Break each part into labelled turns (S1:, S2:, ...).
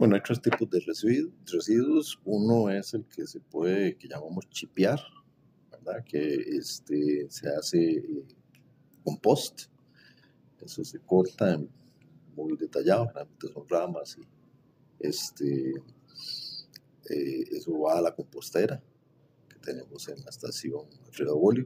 S1: Bueno, hay tres tipos de residuos. Uno es el que se puede, que llamamos chipear, ¿verdad? Que se hace compost. Eso se corta muy detallado, generalmente son ramas y eso va a la compostera que tenemos en la estación Alfredo Bolio.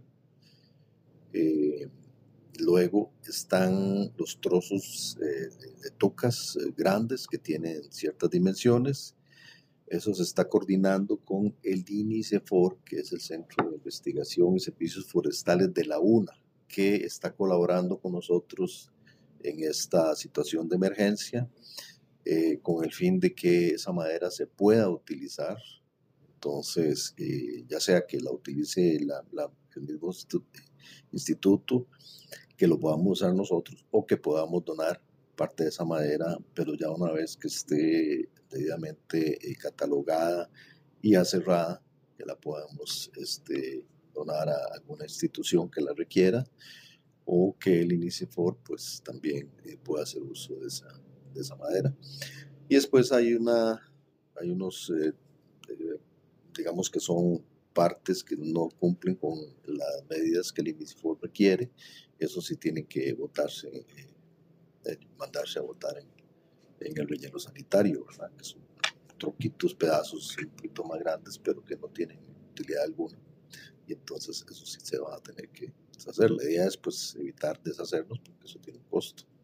S1: Luego están los trozos de tocas grandes que tienen ciertas dimensiones. Eso se está coordinando con el INICEFOR, que es el Centro de Investigación y Servicios Forestales de la UNA, que está colaborando con nosotros en esta situación de emergencia, con el fin de que esa madera se pueda utilizar. Entonces, ya sea que la utilice el mismo instituto, que lo podamos usar nosotros o que podamos donar parte de esa madera, pero ya una vez que esté debidamente catalogada y aserrada, que la podamos donar a alguna institución que la requiera, o que el INICEFOR pues también pueda hacer uso de esa madera. Y después hay unos, digamos que son partes que no cumplen con las medidas que el INICEFOR requiere. Eso sí tiene que votarse, mandarse a votar en el relleno sanitario, ¿verdad? Que son troquitos, pedazos un poquito más grandes, pero que no tienen utilidad alguna. Y entonces eso sí se va a tener que deshacer. La idea es pues evitar deshacernos porque eso tiene un costo.